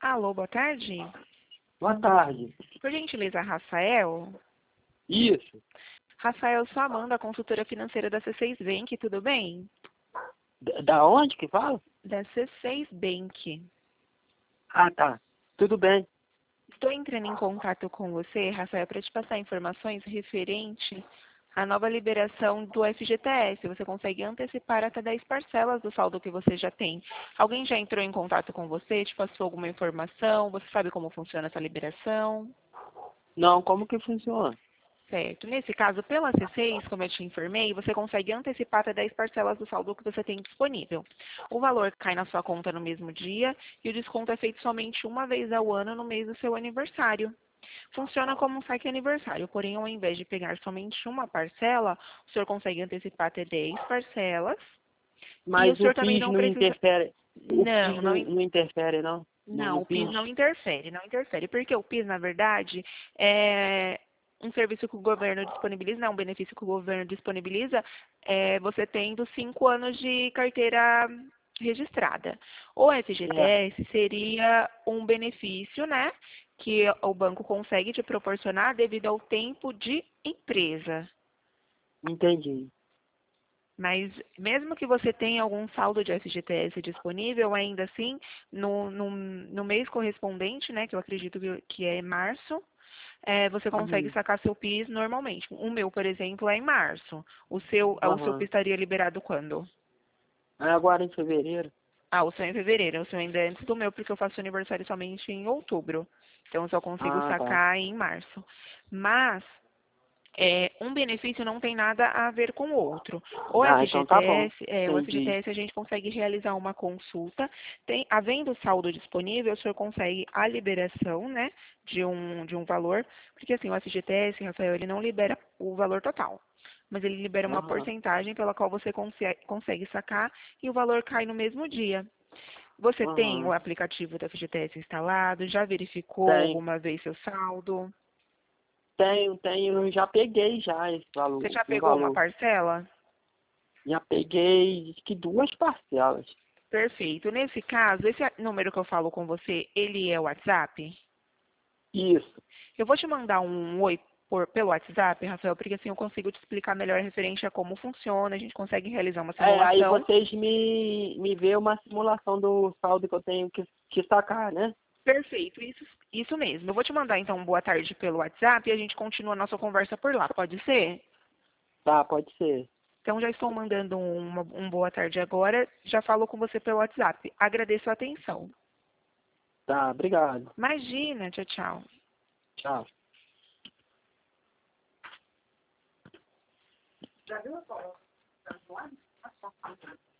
Alô, boa tarde. Boa tarde. Por gentileza, Rafael? Isso. Rafael, eu sou a Amanda, consultora financeira da C6 Bank, tudo bem? Da onde que fala? Da C6 Bank. Ah, tá. Tudo bem. Estou entrando em contato com você, Rafael, para te passar informações referente à nova liberação do FGTS. Você consegue antecipar até 10 parcelas do saldo que você já tem. Alguém já entrou em contato com você, te passou alguma informação? Você sabe como funciona essa liberação? Não, como que funciona? Certo. Nesse caso, pela C6, como eu te informei, você consegue antecipar até 10 parcelas do saldo que você tem disponível. O valor cai na sua conta no mesmo dia e o desconto é feito somente uma vez ao ano no mês do seu aniversário. Funciona como um saque aniversário, porém, ao invés de pegar somente uma parcela, o senhor consegue antecipar até 10 parcelas e o Mas o senhor também PIS não não precisa... interfere. O Não, PIS não, não interfere, não? não, No o PIS PIS? não interfere, não interfere, porque o PIS, na verdade, é um serviço que o governo disponibiliza, né, um benefício que o governo disponibiliza, você tendo 5 anos de carteira registrada. O É, FGTS seria um benefício, né, que o banco consegue te proporcionar devido ao tempo de empresa. entendi. Mas mesmo que você tenha algum saldo de FGTS disponível, ainda assim, no mês correspondente, né, que eu acredito que é março, você consegue Uhum. sacar seu PIS normalmente. O meu, por exemplo, é em março. O seu PIS Aham. estaria liberado quando? É agora em fevereiro? Ah, o seu é em fevereiro. O seu ainda é antes do meu, porque eu faço aniversário somente em outubro. Então, eu só consigo Ah, tá. sacar em março. Mas, um benefício não tem nada a ver com o outro. Ah, então tá bom. O Entendi. FGTS a gente consegue realizar uma consulta. Havendo saldo disponível, o senhor consegue a liberação, né, de um valor, porque assim, o FGTS, Rafael, ele não libera o valor total, mas ele libera uma Aham. porcentagem pela qual você consegue sacar e o valor cai no mesmo dia. Você tem o Aham. aplicativo do FGTS instalado? Já verificou Tem. alguma vez seu saldo? Tenho. Já peguei já esse Você valor. já Um pegou uma valor. parcela? Já peguei, acho que 2 parcelas. Perfeito. Nesse caso, esse número que eu falo com você, ele é o WhatsApp? Isso. Eu vou te mandar um oi pelo WhatsApp, Rafael, porque assim eu consigo te explicar melhor referente a como funciona, a gente consegue realizar uma Aí simulação. vocês me vê uma simulação do saldo que eu tenho que sacar, né? Perfeito, isso mesmo. Eu vou te mandar então um boa tarde pelo WhatsApp e a gente continua a nossa conversa por lá, pode ser? Tá, pode ser. Então já estou mandando um boa tarde agora, já falo com você pelo WhatsApp. Agradeço a atenção. Tá, obrigado. Imagina, tchau, tchau. Tchau. Já viu a